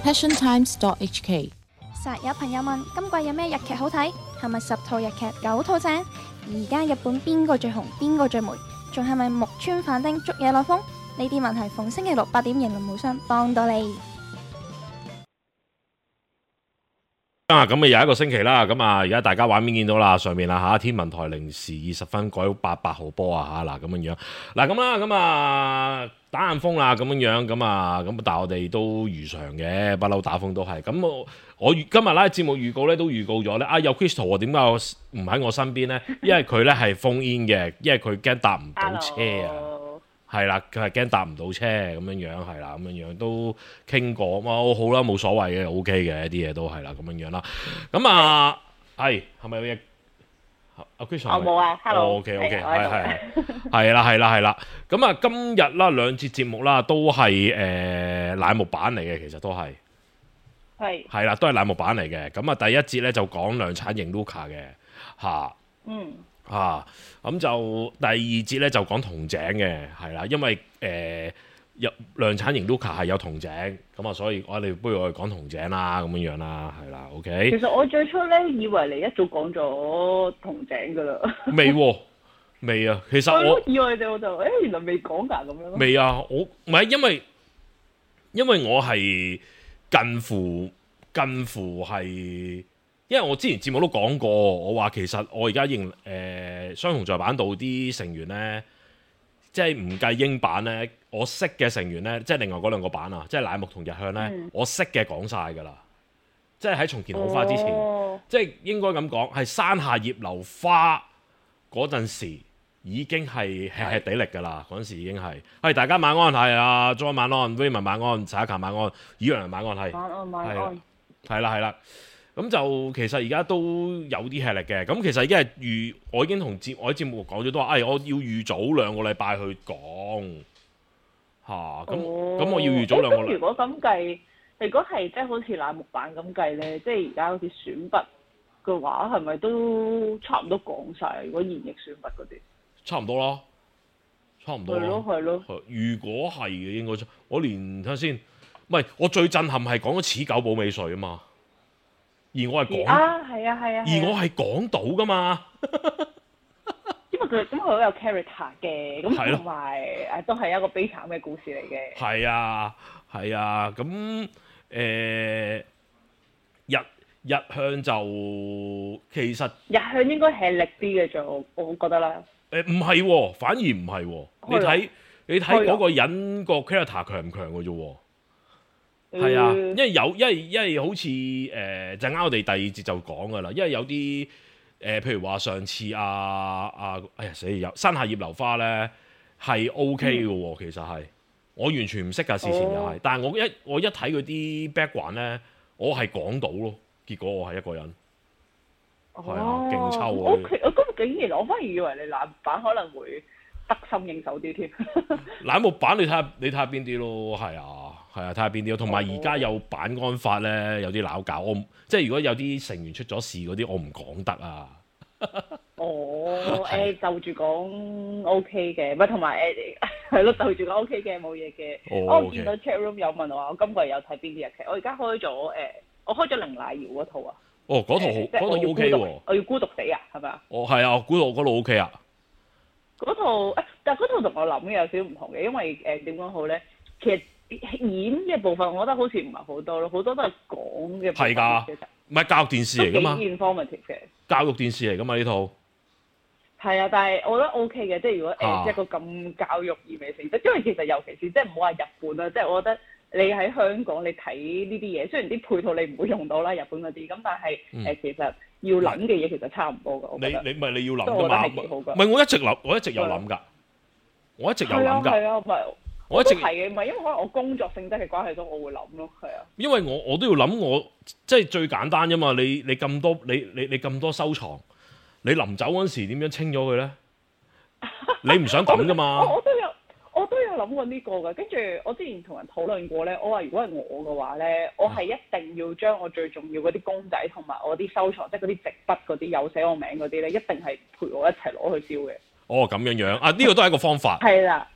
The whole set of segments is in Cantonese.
passiontimes.hk。 實有朋友問今季有咩日劇好睇？係咪10套日劇9套正？而家日本邊個最紅？邊個最霉？仲係咪木村反町捉野內風？呢啲問題逢星期六8點型論無雙幫到你。 咁又一個星期啦，咁啊而家大家畫面見到啦，上面啦嚇，天文台0時20分改88號波啊嚇，嗱咁樣樣，嗱咁啦，咁啊打硬風啦咁樣樣，咁啊咁但係我哋都如常嘅，不嬲打風都係，咁我今日咧節目預告咧都預告咗咧，啊有 Crystal 點解我唔喺我身邊咧？因為佢咧係phone in嘅，因為佢驚搭唔到車啊。係啦，佢係驚搭唔到車咁樣樣，係啦，咁樣樣都傾過，好啦，冇所謂嘅 ，OK 嘅，啲嘢都係啦，咁樣樣啦。咁啊，係咪有嘢？阿 Chris 我冇啊 ，Hello，OK，係啦。咁啊，今日啦兩節節目啦，都係乃木坂嚟嘅，其實都係啦，都係乃木坂嚟嘅。咁啊，第一節咧就講量產型 Luca 嘅嚇，咁就第二節咧就講筒井嘅，係啦，因為量產型 Luca 係有筒井，咁啊，所以我哋不如我哋講筒井啦，咁樣樣啦，係啦 ，OK。 其實我最初咧以為你一早講咗筒井噶啦， 未啊，其實我以為我就原來未講㗎咁樣。 未啊，我唔係因為我係近乎係。因為我之前節目都講過，我話其實我而家認雙雄在版道啲成員呢，即係唔計英版呢，我識嘅成員呢，即係另外嗰兩個版啊，即係乃木同日向呢，我識嘅講晒㗎啦。即係喺重建好花之前，即係應該咁講，係山下葉流花嗰陣時已經係吃吃地力㗎啦。嗰陣時已經係，大家晚安，係啊 John 晚安 Raymond 晚安 Saka 晚安，以陽晚安係啦。咁就其實而家都有啲吃力嘅，咁其實已經係我已經同我喺節目講咗都話，我要預早2個禮拜去講嚇，咁我要預早2個禮拜。 咁如果咁計，如果係即係好似乃木坂咁計咧，即係而家好似選拔嘅話，係咪都差唔多講晒？如果現役選拔嗰啲， 差唔多啦。 係咯。 如果係嘅，應該我連睇下先，唔係我最震撼係講咗此久保美穗啊嘛。而我係講而我係講到噶嘛， 因為佢好有 character 嘅，咁同埋都係一個悲慘嘅故事嚟嘅。係啊， 咁日向就其實日向應該係力啲嘅，就我覺得啦。 唔係喎，反而唔係喎，你睇嗰個人個 character 強唔強嘅啫喎。係啊，因為好似陣間我哋第二節就講噶啦，因為有啲譬如話上次山下葉流花咧係 OK 嘅喎，其實係我完全唔識㗎，事前又係，但係我一睇佢啲 background 咧，我係講到咯，結果我係一個人，係啊，勁抽啊！ 我咁竟然我反而以為你乃木坂可能會得心應手啲添。 乃木坂你睇下邊啲咯，係啊，睇下邊啲咯，同埋而家有版安法咧，有啲鬧交，即係如果有啲成員出咗事嗰啲，我唔講得啊。 就住講 OK 嘅，唔係同埋係咯，就住講 OK 嘅冇嘢嘅。我見到 chat room 有問我話，我今季有睇邊啲日劇？我而家開咗我開咗綾瀨遙嗰套啊。 嗰套好，嗰套 OK 喎。 我要孤獨死啊，係咪啊？ 係啊，嗰度 OK 啊。 嗰套但係嗰套同我諗嘅有少少唔同嘅，因為點講好咧？其實演嘅部分，我覺得好似唔係好多咯，好多都係講嘅部分。係㗎，唔係教育電視嚟㗎嘛？幾 informative 嘅教育電視嚟㗎嘛呢套。係啊，但係我覺得 OK 嘅，即係如果一個咁教育意味性質，因為其實尤其是即係唔好話日本啦，即係我覺得你喺香港你睇呢啲嘢，雖然啲配套你唔會用到啦，日本嗰啲，咁但係其實要諗嘅嘢其實差唔多㗎。你唔係你要諗㗎嘛？唔係我一直有諗㗎，我一直有諗㗎。係啊，唔係我一直係嘅，唔係因為可能我工作性質嘅關係，所以我會諗咯，係啊。因為我都要諗，我即係最簡單啫嘛。你咁多你咁多收藏。你臨走嗰時點樣清咗佢咧？你唔想抌噶嘛？我都有諗過呢個㗎。跟住我之前同人討論過咧，我話如果係我嘅話咧，我係一定要將我最重要嗰啲公仔同埋我啲收藏，即係嗰啲直筆嗰啲有寫我名嗰啲咧，一定係陪我一齊攞去燒嘅。咁樣樣啊？呢個都係一個方法。係啦，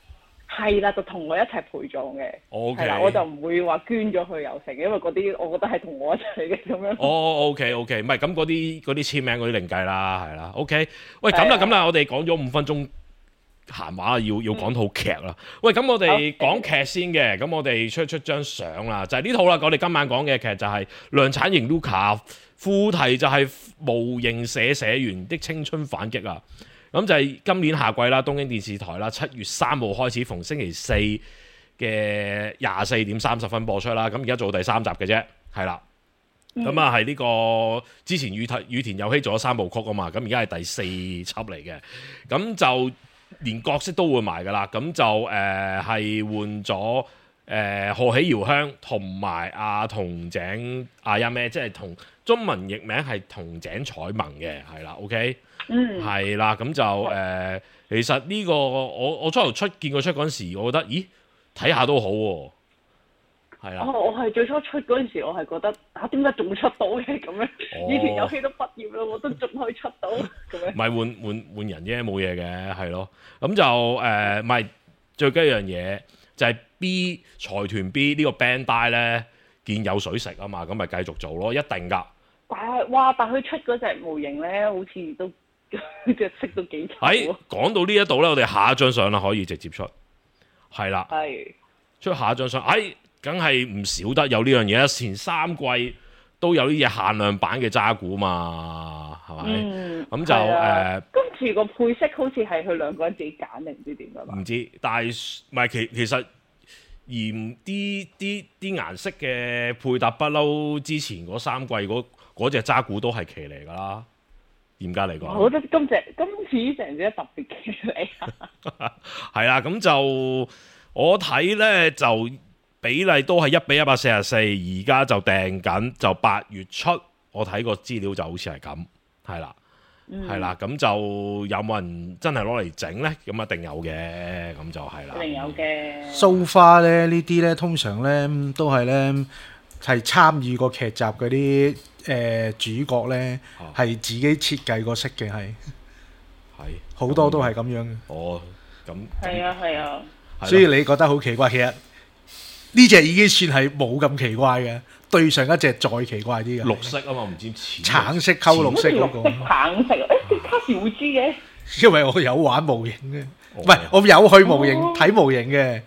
係啦，就同我一齊陪葬嘅。 OK， 係啦，我就唔會話捐咗去又成，因為嗰啲我覺得係同我一齊嘅咁樣。 OK，唔係咁嗰啲簽名嗰啲另計啦，係啦。OK，喂，咁啦，我哋講咗5分鐘閒話，要講套劇啦。喂，咁我哋講劇先嘅，咁我哋出張相啦，就係呢套啦。我哋今晚講嘅劇就係量產型 Luca， 副題就係模型社員的青春反擊啊。咁就係今年夏季啦，東京電視台啦，7月3號開始，逢星期四嘅24:30播出啦。咁而家做第3集嘅啫，係啦。咁啊係呢個之前羽田佑希做咗3部曲啊嘛，咁而家係第4輯嚟嘅。咁就連角色都換埋噶啦，咁就係換咗賀喜遙香同埋阿筒井阿咩，即係同中文譯名係筒井彩萌嘅，係啦 ，OK。係啦，咁就其實呢個我初頭見佢出嗰陣時，我覺得咦睇下都好喎，係啦。 我係最初出嗰陣時，我係覺得點解仲出到嘅咁樣？以前遊戲都畢業啦，我都仲可以出到咁樣。唔係換人啫，冇嘢嘅，係咯。咁就唔係最緊要樣嘢就係 B 財團 B 呢個 Bandai 咧見有水食啊嘛，咁咪繼續做咯，一定㗎。 但佢出嗰隻模型咧，好似都〜隻色都幾醜。 講到呢一度咧，我哋下一張相啦，可以直接出，係啦，出下一張相，梗係唔少得有呢樣嘢啦。前3季都有啲嘢限量版嘅渣古嘛，係咪？咁就今次個配色好似係佢兩個人自己揀定唔知點㗎嘛？ 唔知，但係唔係其實嫌啲顏色嘅配搭不嬲，之前嗰3季嗰隻渣古都係奇嚟㗎啦。嚴格嚟講， 我覺得今次成隻特別奇嚟。 係啦，咁就我睇咧就比例都係1:144，而家就訂緊，就8月出。我睇個資料就好似係咁，係啦，係啦，咁就有冇人真係攞嚟整咧？咁一定有嘅，咁就係啦， 一定有嘅。 So far 咧呢啲咧，通常咧都係咧係參與過劇集嗰啲。主角咧係自己設計個色嘅，係好多都係咁樣嘅。 咁係啊， 所以你覺得好奇怪，其實呢隻已經算係冇咁奇怪嘅，對上一隻再奇怪啲嘅。 綠色啊嘛，唔知橙色溝綠色嗰個。 橙色，卡士會知嘅。 因為我有玩模型嘅，唔係我有去模型睇模型嘅。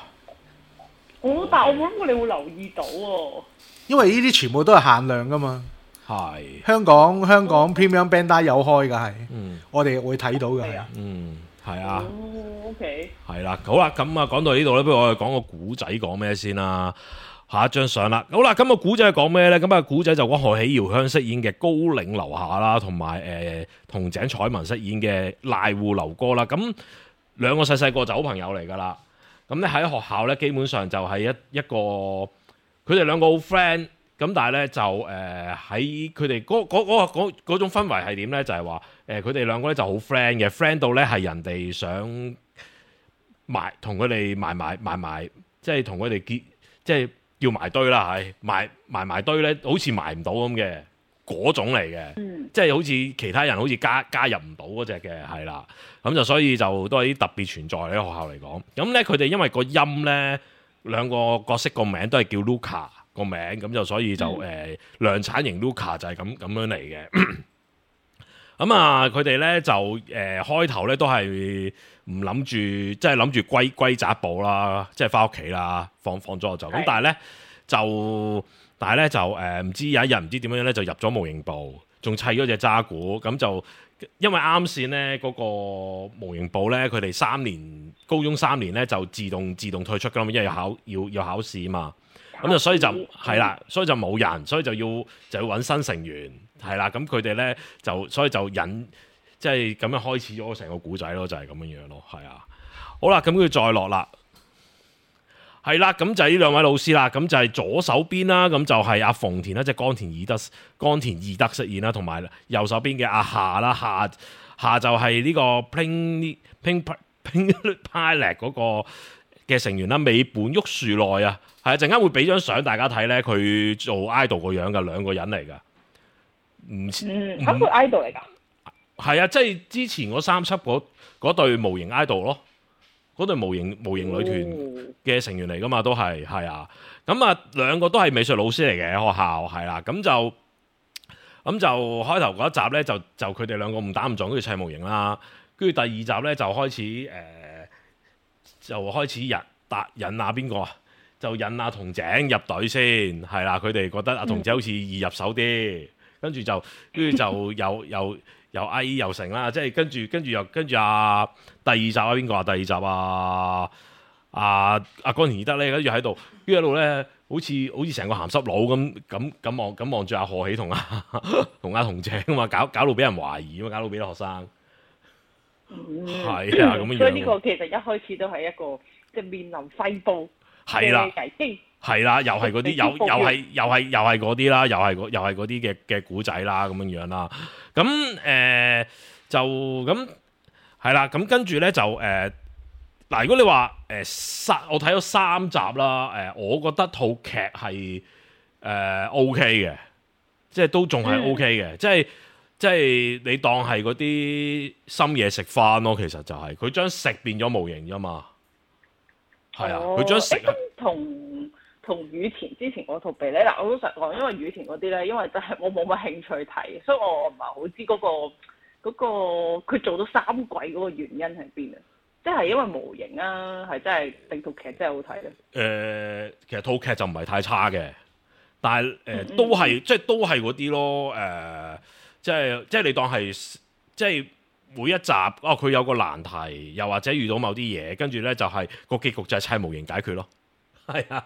但係我冇諗過你會留意到喎。 因為呢啲全部都係限量噶嘛， 係香港 Premium Bandai 有開噶係，我哋會睇到嘅係， 係啊 ，OK， 係啦，好啦，咁啊講到呢度咧，不如我哋講個古仔講咩先啦，下一張相啦，好啦，咁個古仔係講咩咧？咁啊古仔就講賀喜遙香飾演嘅高嶺樓下啦，同埋筒井彩萌飾演嘅瀨戶流歌啦，咁兩個細個就好朋友嚟噶啦，咁咧喺學校咧基本上就係一個。佢哋兩個好 friend，咁但係咧就喺佢哋嗰種氛圍係點咧？就係話佢哋兩個咧就好 friend 嘅，friend 到咧係人哋想同佢哋埋，即係同佢哋結，即係要埋堆啦，係埋堆咧，好似埋唔到咁嘅嗰種嚟嘅，即係好似其他人好似加入唔到嗰隻嘅，係啦，咁就所以就都係啲特別存在喺學校嚟講。咁咧佢哋因為個音咧。兩個角色個名都係叫 Luca 個名，咁就所以就量產型 Luca 就係咁樣嚟嘅。咁啊，佢哋咧就開頭咧都係唔諗住，即係諗住歸宅部啦，即係翻屋企啦，放咗就咁。但係咧就唔知有一日唔知點樣咧就入咗模型部，仲砌咗隻渣古，咁就。因為啱先咧嗰個模型部咧，佢哋高中3年咧就自動退出噶嘛，因為要考試嘛，咁就所以就係啦，所以就冇人，所以就要揾新成員，係啦，咁佢哋咧所以就即係咁樣開始咗成個古仔咯，就係咁樣樣咯，係啊，好啦，咁佢再落啦。係啦，咁就係呢兩位老師啦，咁就係左手邊啦，咁就係阿馮田啦，即係岡田義德飾演啦，同埋右手邊嘅阿夏啦，夏就係呢個 Pink Pilot 嗰個嘅成員啦，尾本旭樹內啊，係啊，陣間會俾張相大家睇咧，佢做 idol 個樣噶，兩個人嚟噶， 佢 idol 嚟噶， 係啊，即係之前嗰3輯嗰對模型 idol 咯。 嗰隊模型女團嘅成員嚟噶嘛，都係啊。咁啊兩個都係美術老師嚟嘅學校，係啦。咁就開頭嗰一集咧，就佢哋兩個誤打誤撞跟住砌模型啦。跟住第二集咧就開始引阿邊個啊？就引阿童井入隊先，係啦。佢哋覺得阿童井好似易入手啲，跟住就又 A 又成啦，即係跟住啊第二集啊邊個啊？第二集阿岡田義德咧，跟住喺度，跟住一路咧，好似成個鹹濕佬咁望住阿賀喜同阿童井啊嘛，搞到俾人懷疑啊嘛，搞到俾啲學生係啊咁樣。 所以呢個其實一開始都係一個即係面臨肺部嘅危機。 係啦，又係嗰啲，又係嗰啲啦，又係嗰啲嘅古仔啦，咁樣啦。咁就咁係啦。咁跟住咧就嗱，如果你話我睇咗3集啦，我覺得套劇係OK 嘅，即係都仲係 OK 嘅，即係你當係嗰啲深夜食飯咯。其實就係佢將食變咗模型啫嘛。係啊，佢將食同羽田之前嗰套比咧，嗱我老實講，因為羽田嗰啲咧，因為真係我冇乜興趣睇，所以我唔係好知嗰個佢做到3季嗰個原因係邊啊？即係因為模型啊，係真係定套劇真係好睇咧？ 其實套劇就唔係太差嘅，但係都係嗰啲咯。即係你當係即係每一集佢有個難題，又或者遇到某啲嘢，跟住咧就係個結局就係砌模型解決咯。係啊。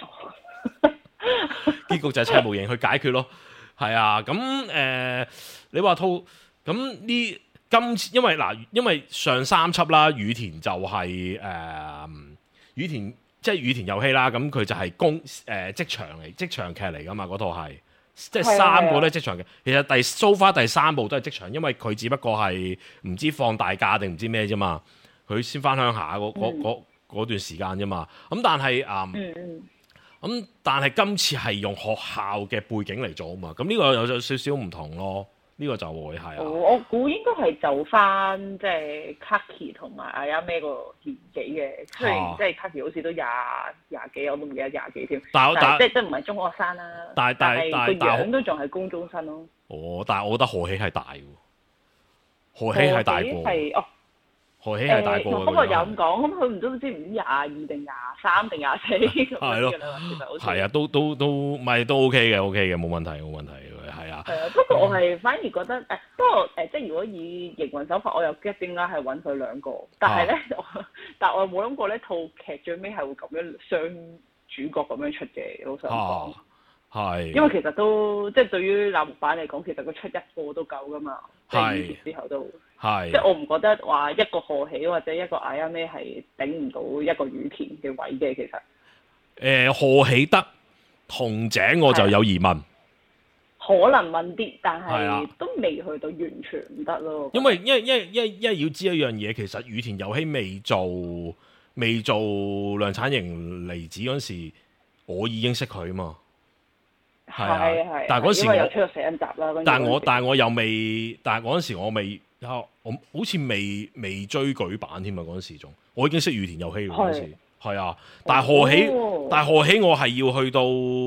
結局就係砌模型去解決咯，係啊。咁你話套咁呢？今次因為上3輯啦，羽田就係羽田即係羽田遊戲啦。咁佢就係職場劇嚟噶嘛，嗰套係即係3個都係職場嘅。其實so far第3部都係職場，因為佢只不過係唔知放大假定唔知咩啫嘛，佢先翻鄉下嗰段時間啫嘛。咁但係但係今次係用學校嘅背景嚟做啊嘛，咁呢個有少少唔同咯。呢個就會係我估應該係就翻即係 Kaki 同埋阿亞咩個年紀嘅，雖然即係 Kaki 好似都廿幾，我都唔記得廿幾添。但係即係唔係中學生啦。但係個樣都仲係高中生咯。 但係我覺得賀喜係大喎，賀喜係大過。賀喜係大過嘅。 不過有咁講，咁佢唔知22定23定24咁樣嘅啦，其實好似。係啊，都咪都 OK 嘅，冇問題係啊。 不過我係反而覺得不過即係如果以營運手法，我又 get 點解係揾佢兩個，但係咧，但我冇諗過呢套劇最尾係會咁樣雙主角咁樣出嘅，老實講。係。因為其實都即係對於藍木版嚟講，其實佢出一個都夠噶嘛，即係之後都。即係我唔覺得話一個賀喜或者一個阿亞咩係頂唔到一個羽田嘅位嘅，其實。 賀喜得童井我就有疑問。 可能問啲，但係都未去到完全唔得咯。因為要知一樣嘢，其實羽田遊戲未做量產型離子嗰時，我已經識佢嘛。 係。 但係嗰時我有出咗4集啦。 但係我又未，但係嗰陣時我未。我好似未追舉版添啊！嗰陣時仲，我已經識羽田遊戲啦嗰陣時，係啊。但係賀喜我係要去到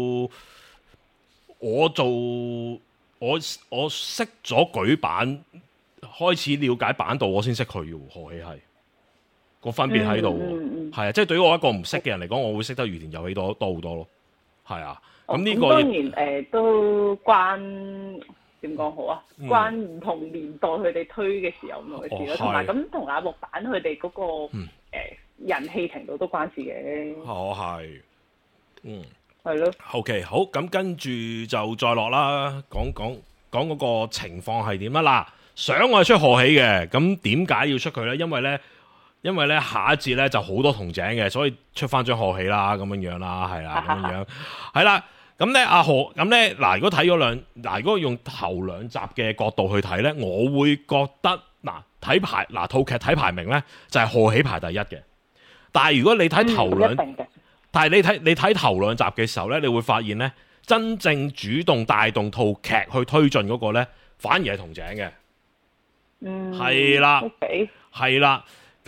我識咗舉版，開始了解版度，我先識佢嘅。賀喜係個分別喺度，係啊。即係對於我一個唔識嘅人嚟講，我會識得羽田遊戲多好多咯。係啊。咁呢個當然都關。點講好啊？關唔同年代佢哋推嘅時候唔同嘅事咯，同埋咁同阿木版佢哋嗰個人氣程度都關事嘅。 係， 係咯。 OK， 好，咁跟住就再落啦，講嗰個情況係點啊？嗱，想我係出賀喜嘅，咁點解要出佢咧？因為咧下一節咧就好多童井嘅，所以出翻張賀喜啦，咁樣啦，係啦，咁樣係啦。咁咧阿賀咁咧嗱，如果睇咗如果用頭2集嘅角度去睇咧，我會覺得套劇睇排名咧就係賀喜排第一嘅。但係如果你睇頭但係你睇頭2集嘅時候咧，你會發現咧真正主動帶動套劇去推進嗰個咧，反而係童井嘅。係啦，係啦。咁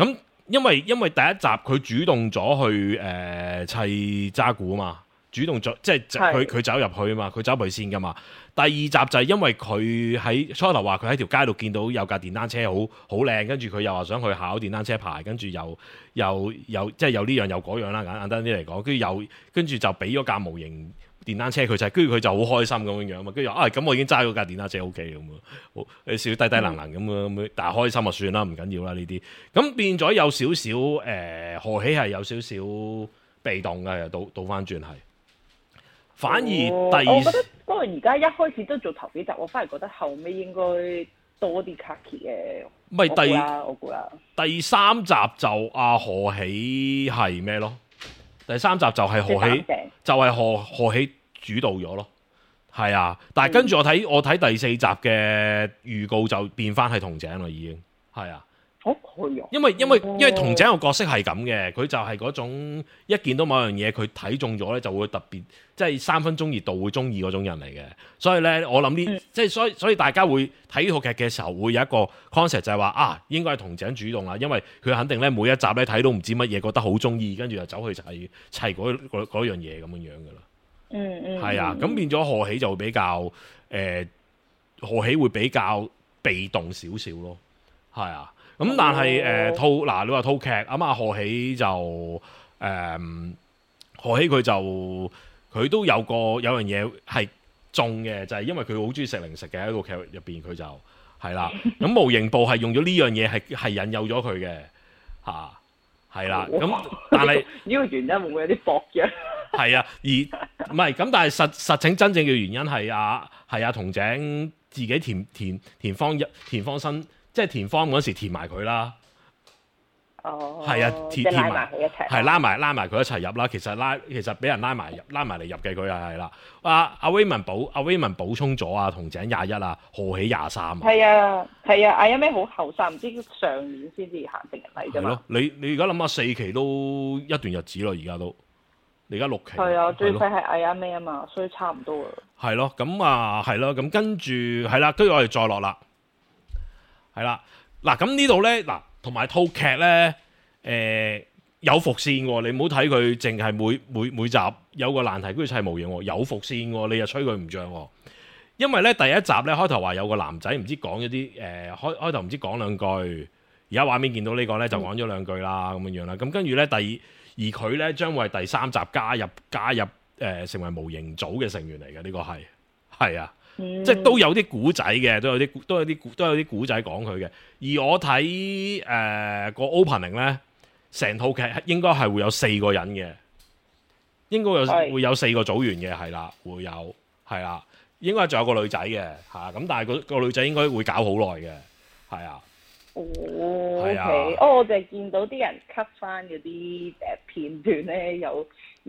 因為第一集佢主動咗去砌渣古啊嘛，主動咗即係佢走入去啊嘛，佢走入去先噶嘛。第二集就係因為佢喺初頭話佢喺條街度見到有架電單車好靚，跟住佢又話想去考電單車牌，跟住又即係有呢樣有嗰樣啦，簡單啲嚟講，跟住就俾咗架模型電單車佢就，跟住佢就好開心咁樣嘛，跟住咁我已經揸嗰架電單車 OK 咁啊，你少低能能咁，但係開心就算啦，唔緊要啦呢啲，咁變咗有少少賀喜係有少少被動嘅，倒翻轉係。反而我覺得不過而家一開始都做頭幾集，我反而覺得後尾應該多啲 Kaki 嘅。 唔係我估啦。 第三集就阿賀喜係咩咯？第三集就係賀喜，就係賀喜主導咗咯。係啊，但係跟住我睇第四集嘅預告就變翻係筒井啦，已經係啊。因為筒井個角色係咁嘅，佢就係嗰種一見到某樣嘢佢睇中咗咧，就會特別即係3分鐘熱度會中意嗰種人嚟嘅。所以咧，我諗即係所以大家會睇呢套劇嘅時候會有一個 concept 就係話應該係筒井主動啦，因為佢肯定咧每一集咧睇到唔知乜嘢覺得好中意，跟住就走去砌嗰樣嘢咁樣噶啦。係啊，咁變咗賀喜就會比較賀喜會比較被動少少咯。係啊。咁但係你話套劇咁賀喜就賀喜佢都有樣嘢係中嘅，就係因為佢好中意食零食嘅，喺個劇入邊佢就係啦。咁無形部係用咗呢樣嘢係引誘咗佢嘅嚇，係啦。咁但係呢個原因會唔會有啲薄弱？ 係啊，而唔係咁，但係實情真正嘅原因係阿筒井自己田方生。即係填方嗰時填埋佢啦，係啊，填埋佢一齊，係拉埋佢一齊入啦。其實俾人拉埋嚟入嘅佢係啦。阿威文補充咗筒井21啊，賀喜23啊。 係啊，阿一咩好後生，唔知上年先至行成人禮啫嘛。係咯， 你而家諗下4期都一段日子咯，而家都你而家6期。 係啊，最細係阿一咩啊嘛，所以差唔多啊。 係咯，咁係咯，咁跟住係啦，跟住我哋再落啦。係啦，嗱咁呢度咧，嗱同埋套劇咧，有伏線喎，你唔好睇佢淨係每集有個難題，跟住砌模型喎，有伏線喎，你又吹佢唔脹喎。因為咧第一集咧開頭話有個男仔唔知講咗啲開頭唔知講兩句，而家畫面見到呢個咧就講咗兩句啦咁樣啦。咁跟住咧而佢咧將會係第3集加入成為模型組嘅成員嚟嘅，呢個係啊。即係都有啲古仔嘅，都有啲古仔講佢嘅。而我睇個 opening 咧，成套劇應該係會有4個人嘅，應該會有4個組員嘅，係啦，會有係啦，應該仲有個女仔嘅嚇，咁但係個女仔應該會搞好耐嘅，係啊。 係啊。我就係見到啲人 cut 翻嗰啲片段咧，有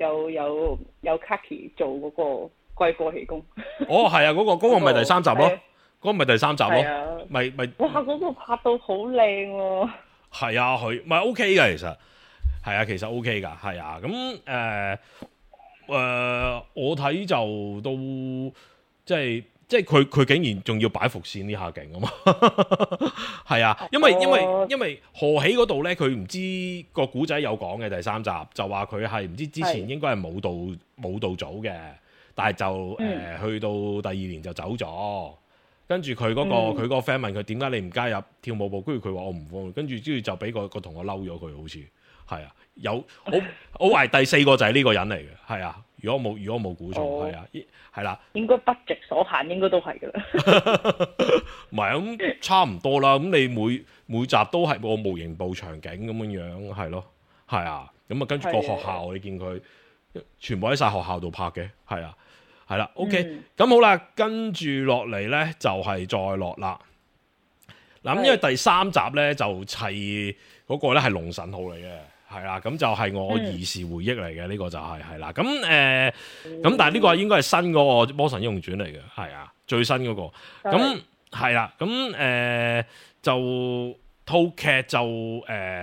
Kaki 做嗰個。貴過氣功係啊，嗰個咪第3集咯，嗰個咪第3集咯，咪哇嗰個拍到好靚喎， 係啊，佢咪 OK 嘅其實係啊，其實 OK 噶，係啊，咁我睇就都即係佢竟然仲要擺伏線呢下勁啊嘛，係啊，因為賀喜嗰度咧，佢唔知個古仔有講嘅第3集就話佢係唔知之前應該係舞蹈組嘅。但係就去到第2年就走咗，跟住佢佢個 friend 問佢點解你唔加入跳舞部，跟住佢話我唔放，跟住就俾個同學嬲咗佢，好似係啊，我懷疑第4個就係呢個人嚟嘅，係啊，如果冇估錯，係啊，係啦， 應該budget所限，應該都係㗎啦， 唔係咁差唔多啦，咁你每集都係個模型部場景咁樣係咯，係啊，咁啊跟住個學校你見佢全部喺晒學校度拍嘅，係啊。係啦 ，OK，咁好啦，跟住落嚟咧就係再落啦。嗱，因為第3集咧就砌嗰個咧係龍神號嚟嘅，係啦，咁就係我兒時回憶嚟嘅，呢個就係啦。咁咁但係呢個應該係新嗰個魔神英雄傳嚟嘅，係啊，最新嗰個。咁係啦，咁就套劇就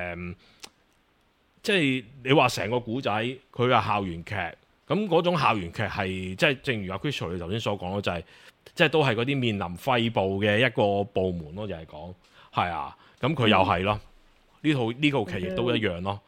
即係你話成個古仔，佢係校園劇。咁嗰種校園劇係即係正如阿 Crystal 你頭先所講咯，就係即係都係嗰啲面臨廢部嘅一個部門咯，就係講係啊，咁佢又係咯， 呢套劇亦都一樣咯。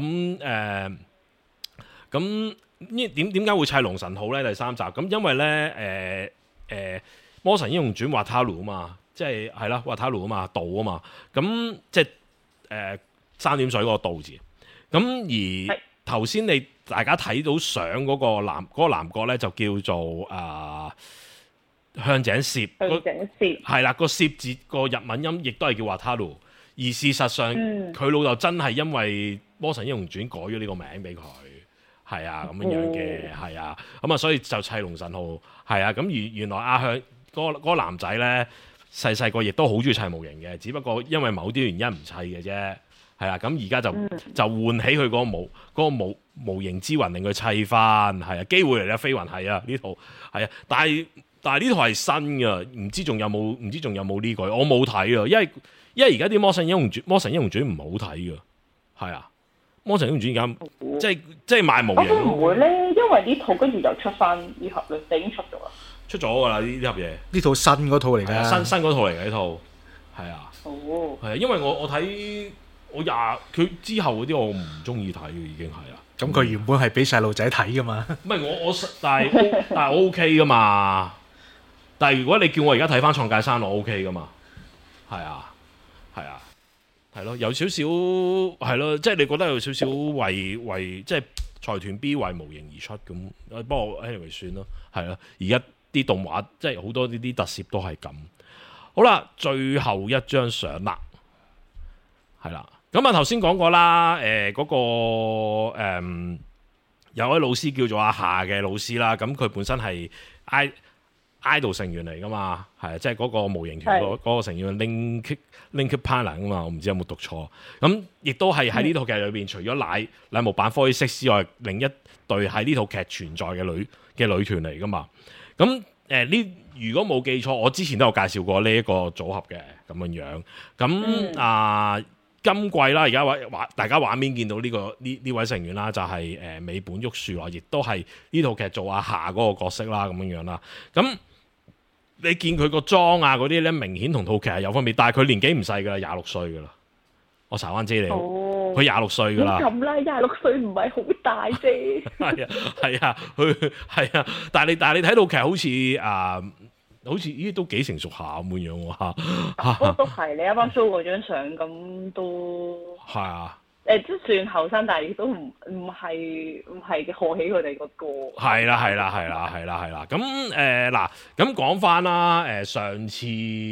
咁點解會砌龍神號咧？第3集咁，因為咧魔神英雄傳Wataru啊嘛，即係啦Wataru啊嘛，道啊嘛，咁即係三點水嗰個道字。咁而頭先你大家睇到相嗰個男角咧，就叫做向井攝。係啦，個攝字個日文音亦都係叫Wataru。而事實上，佢老豆真係因為魔神英雄傳改咗呢個名俾佢。係啊，咁樣嘅，係啊，咁啊，所以就砌龍神號，係啊，咁原來阿向嗰個男仔咧，細個亦都好中意砌模型嘅，只不過因為某啲原因唔砌嘅啫，係啊，咁而家就喚起佢嗰個模型之魂，令佢砌翻，係啊，機會嚟啦，飛雲係啊，呢套係啊，但係呢套係新嘅，唔知仲有冇呢個，我冇睇啊，因為而家啲魔神英雄傳唔好睇㗎，係啊。魔神英雄傳而家即係賣模型， 我唔會咧，因為呢套跟住就出翻呢盒咧，已經出咗啦。出咗㗎啦呢盒嘢， 呢套新嗰套嚟㗎， 新嗰套嚟嘅呢套，係啊，係啊，因為我睇佢之後嗰啲我唔中意睇嘅已經係啊。 咁佢原本係俾細路仔睇㗎嘛？ 唔係但係我 OK 㗎嘛。但係如果你叫我而家睇翻創界山，我 OK 㗎嘛？係啊，係啊。係咯，有少少係咯，即係你覺得有少少為即係財團 B 為模型而出咁。不過 anyway 算咯，係咯。而家啲動畫即係好多呢啲特攝都係咁。好啦，最後一張相啦，係啦。咁啊頭先講過啦，嗰個有位老師叫做阿夏嘅老師啦，咁佢本身係idol 成員嚟噶嘛，係即係嗰個模型團嗰個成員 Link Partner 噶嘛，我唔知有冇讀錯。咁亦都係喺呢套劇裏邊，除咗乃木坂46之外，另一隊喺呢套劇存在嘅女團嚟噶嘛。咁如果冇記錯，我之前都有介紹過呢一個組合嘅咁樣。咁今季啦，而家大家畫面見到呢位成員啦，就係美本旭樹啦，亦都係呢套劇做阿夏嗰個角色啦，咁樣啦。咁你見佢個妝啊嗰啲咧，明顯同套劇係有分別，但係佢年紀唔細噶啦，26歲噶啦。我查翻資料，佢26歲噶啦。 咁啦，26歲唔係好大啫。 係啊，佢係啊，但係你睇套劇好似咦都幾成熟下咁樣喎。 都係你啱啱 show 嗰張相咁都係啊。 即算後生，但係亦都唔係賀喜佢哋個歌。係啦。咁嗱，咁講翻啦。上次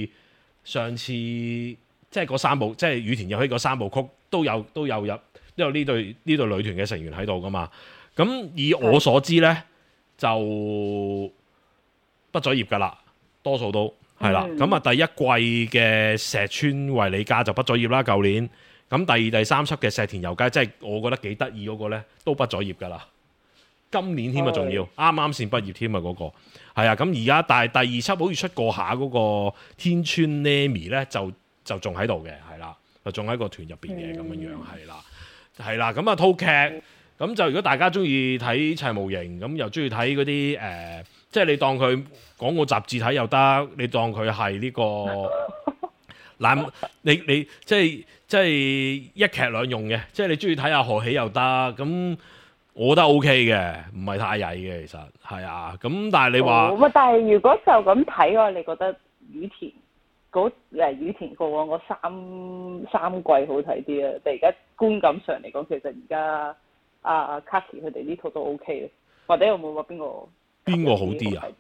即係嗰3部，即係羽田有希嗰3部曲都有呢隊女團嘅成員喺度噶嘛。咁以我所知咧，就畢咗業噶啦，多數都係啦。咁第一季嘅石川維里加就畢咗業啦，舊年。咁第2、第3輯嘅石田由佳，即係我覺得幾得意嗰個咧，都畢咗業噶啦。今年添啊，仲要啱先畢業添啊，嗰個係啊。咁而家但係第2輯好似出過下嗰個天川 Nami 咧，就仲喺度嘅，係啦，就仲喺個團入邊嘅咁樣，係啦。咁套劇咁就如果大家中意睇砌模型，咁又中意睇嗰啲即係你當佢廣告雜誌睇又得，你當佢係呢個。嗱，你即係一劇兩用嘅，即係你中意睇下賀喜又得，咁我覺得 OK 嘅，唔係太曳嘅，其實係啊。咁但係你話， 但係如果就咁睇嘅話，你覺得羽田過往嗰三季好睇啲啊？但係而家觀感上嚟講，其實而家阿 Kaki 佢哋呢套都 OK 嘅，或者有冇話邊個好啲啊？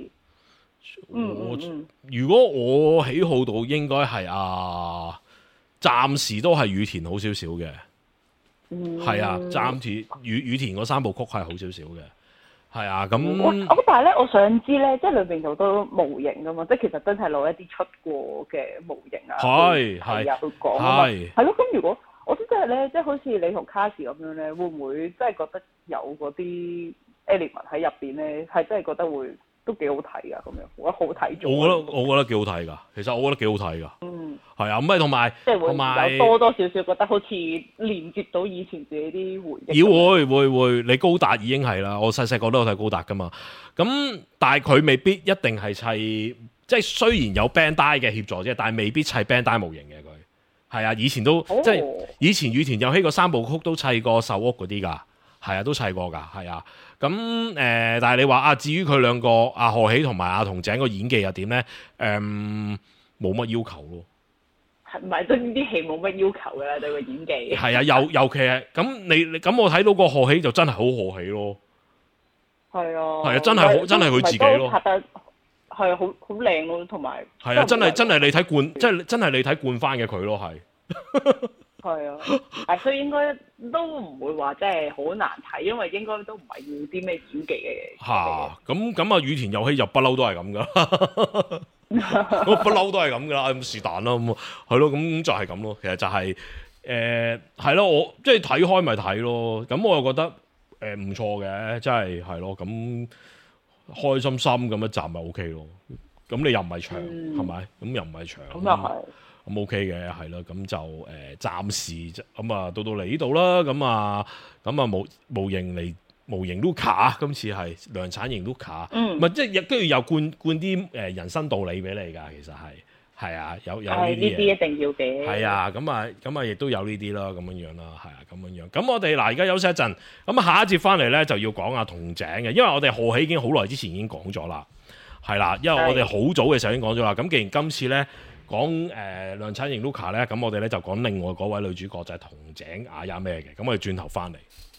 如果我喜好到應該係暫時都係羽田好少少嘅，係啊，暫時羽田嗰3部曲係好少少嘅，係啊，咁但係咧，我想知咧，即係裏邊好多模型噶嘛，即係其實真係攞一啲出過嘅模型啊，係去講啊嘛，係咯。咁如果我都真係咧，即係好似你同 Kaki 咁樣咧，會唔會真係覺得有嗰啲 element 喺入邊咧，係真係覺得會？都幾好睇噶，咁樣我覺得好睇咗。 我覺得幾好睇噶，其實我覺得幾好睇噶。係啊，咁咪同埋即係會有多少少覺得好似連接到以前自己啲回憶。會，你高達已經係啦，我細個都有睇高達噶嘛。咁但係佢未必一定係砌，即係雖然有 Bandai 嘅協助啫，但係未必砌 Bandai 模型嘅佢。 係啊，以前都、即係以前羽田有希個三部曲都砌過壽屋嗰啲㗎，係啊，都砌過㗎，係啊。咁但係你話啊，至於佢兩個阿賀喜同埋阿筒井個演技又點咧？冇乜要求咯。 係唔係對呢啲戲冇乜要求㗎啦？對個演技。 係啊，尤其係咁你咁我睇到個賀喜就真係好賀喜咯。 係啊。 係啊，真係佢自己咯。 拍得係好靚咯，同埋。係啊，真係你睇慣，即係真係你睇慣翻嘅佢咯，係。 係啊，所以應該都唔會話真係好難睇，因為應該都唔係要啲咩演技嘅。 咁羽田有希就不嬲都係咁噶。我不嬲都係咁噶啦，是但啦，咁係咯，咁就係咁咯。其實就係係咯，我即係睇開咪睇咯。咁我又覺得唔錯嘅，真係咯。咁開心心咁一集咪 OK 咯。咁你又唔係長係咪？咁又唔係長。咁又係。咁 OK 嘅，係咯。咁就暫時咁啊，到嚟呢度啦。咁啊模型 Luca 今次係量產型 Luca，咪即係亦都要有灌啲人生道理俾你㗎，其實係啊，有呢啲嘢， 呢啲一定要嘅。 係啊，咁啊亦都有呢啲啦，咁樣啦，係啊，咁樣。咁我哋嗱而家休息一陣，咁下一節翻嚟咧就要講下筒井嘅，因為我哋賀喜已經好耐之前已經講咗啦，係啦，因為我哋好早嘅時候已經講咗啦。咁既然今次咧講量產型 Luca 咧，咁我哋咧就講另外嗰位女主角就係筒井亞矢咩嘅，咁我哋轉頭翻嚟。